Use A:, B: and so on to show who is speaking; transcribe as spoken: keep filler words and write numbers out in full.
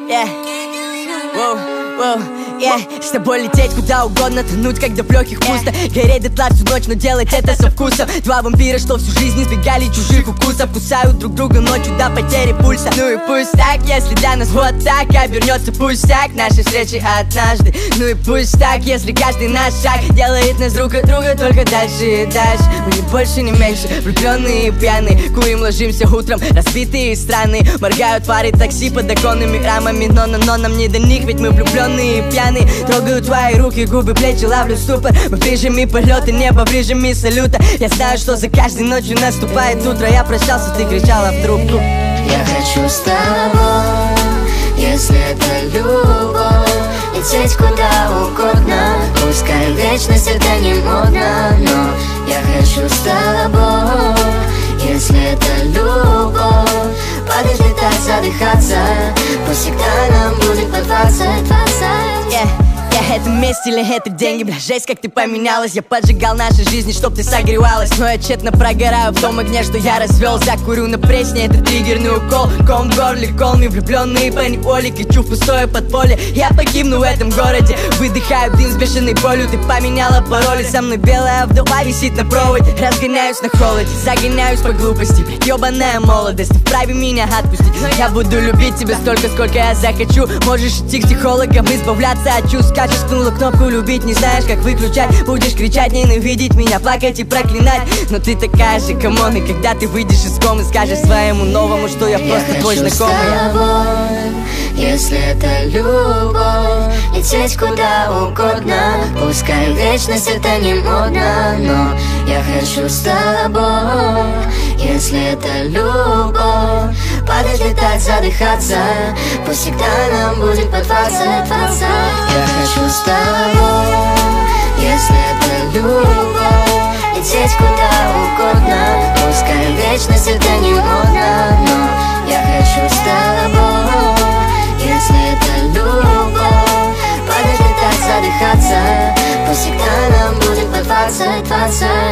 A: Yeah. Воу, воу, yeah. С тобой лететь куда угодно, тонуть, когда в легких пусто, гореть дотла всю ночь, но делать это со вкусом. Два вампира, что всю жизнь избегали чужих укусов, кусают друг друга ночью до потери пульса. Ну и пусть так, если для нас вот так обернется пустяк нашей встречи однажды. Ну и пусть так, если каждый наш шаг делает нас друг от друга только дальше и дальше. Мы не больше, не меньше, влюбленные и пьяные, курим, ложимся утром, разбитые и странные. Моргают фары такси под оконными рамами, но, но, но нам не до них, ведь мы влюбленные и пьяные. Трогаю твои руки, губы, плечи, ловлю ступор. Мы в режиме полета, небо в режиме салюта. Я знаю, что за каждой ночью наступает утро. Я прощался, ты кричала в трубку.
B: Я хочу с тобой, если это любовь, лететь куда угодно. Пускай вечность это не модно, но я хочу с тобой, если это любовь. Падать, летать, задыхаться, пусть всегда нам будет по двадцать, двадцать.
A: Yeah. Yeah, это месть или это деньги, бля, жесть, как ты поменялась. Я поджигал наши жизни, чтоб ты согревалась, но я тщетно прогораю в том огне, что я развел. Закурю на пресне, это триггерный укол. Ком в горле, колми, влюбленные по неволе. Кричу в пустое подполье, я погибну в этом городе. Выдыхаю дым с бешеной болью. Ты поменяла пароли, со мной белая вдова висит на проводе. Разгоняюсь на холоде, загоняюсь по глупости, блядь, ёбаная молодость. Вправе меня отпустить, я буду любить тебя столько, сколько я захочу. Можешь идти к психологам, избавляться от чувств. Скажешь, ткнула кнопку любить, не знаешь, как выключать. Будешь кричать, ненавидеть меня, плакать и проклинать. Но ты такая же, камон, и когда ты выйдешь из комы, скажешь своему новому, что я просто
B: я
A: твой
B: хочу
A: знакомый.
B: с тобой, если это любовь, лететь куда угодно. Пускай вечность это не модно, но я хочу с тобой, если это любовь. Падать, летать, задыхаться, пусть всегда нам будет по двадцать, двадцать. Я хочу с тобой, если это любовь, лететь куда угодно. Пускай вечность это не модно, но я хочу с тобой, если это любовь. Падать, летать, задыхаться, пусть всегда нам будет по двадцать, двадцать.